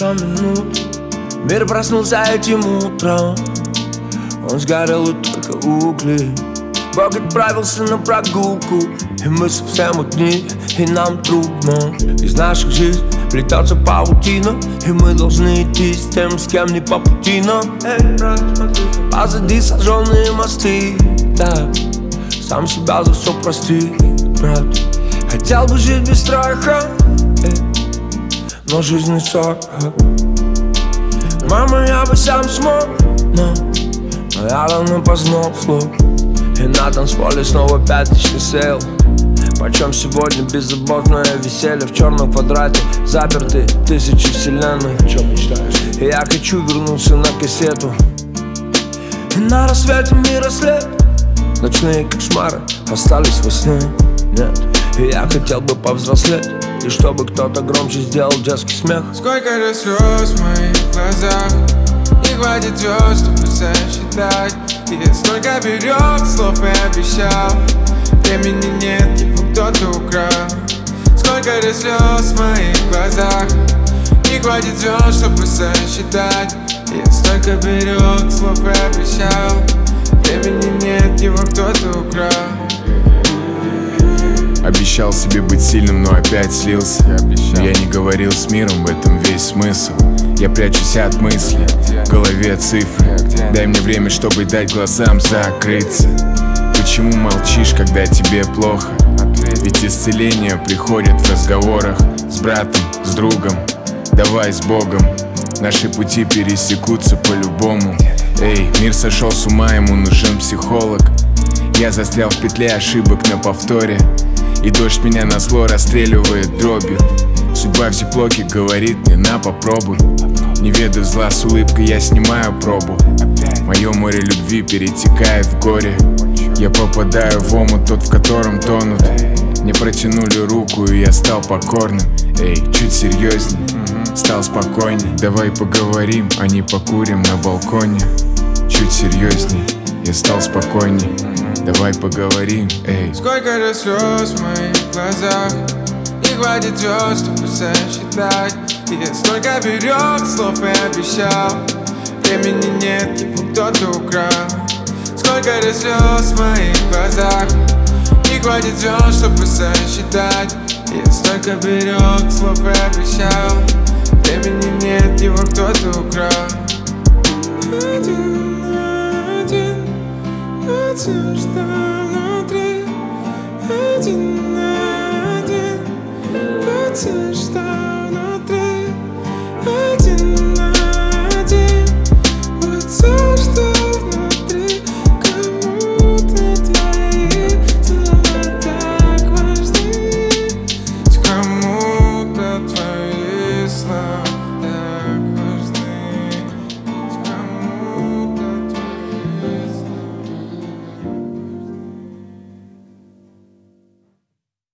прошла минута, мир проснулся этим утром. Он сгорел и только угли. Бог отправился на прогулку, и мы совсем одни, и нам трудно. Из наших жизней плетется паутина, и мы должны идти с тем, с кем не по пути нам. Эй, брат, смотри, позади сожженные мосты. Да, сам себя за все прости, брат. Хотел бы жить без страха, но жизнь не сорок. Мама, я бы сам смог, но я давно познал слов. И на танцполе снова 5000 сел. Почем сегодня беззаботное веселье в черном квадрате, заперты тысячи вселенных. Чё мечтаешь? И я хочу вернуться на кассету. И на рассвете мира след. Ночные кошмары остались во сне. Нет, и я хотел бы повзрослеть, и чтобы кто-то громче сделал детский смех. Сколько же слез в моих глазах, не хватит звезд, чтобы сосчитать. И столько берег слов и обещал, времени нет, его кто-то украл. Сколько же слез в моих глазах, не хватит звезд, чтобы сосчитать. И столько берег слов и обещал, времени нет, его кто-то украл. Обещал себе быть сильным, но опять слился. Но я не говорил с миром, в этом весь смысл. Я прячусь от мыслей, в голове цифры. Дай мне время, чтобы дать глазам закрыться. Почему молчишь, когда тебе плохо? Ведь исцеление приходит в разговорах с братом, с другом. Давай с Богом, наши пути пересекутся по-любому. Эй, мир сошел с ума, ему нужен психолог. Я застрял в петле ошибок на повторе, и дождь меня назло расстреливает дробью. Судьба все плохи говорит мне: на, попробуй. Не ведаю зла, с улыбкой я снимаю пробу. Мое море любви перетекает в горе. Я попадаю в омут, тот, в котором тонут. Мне протянули руку, и я стал покорным. Эй, чуть серьезней, стал спокойней. Давай поговорим, а не покурим на балконе. Чуть серьезней, я стал спокойней. Давай поговорим, эй. Сколько же слез в моих глазах, не хватит звезд, чтобы сосчитать. И столько берег слов и обещал, времени нет, его кто-то украл. Сколько же слез в моих глазах, не хватит звезд, чтобы сосчитать. И столько берег слов и обещал, времени нет, его кто-то украл. Один на один, вот все, что внутри. Один на один, вот все, что внутри.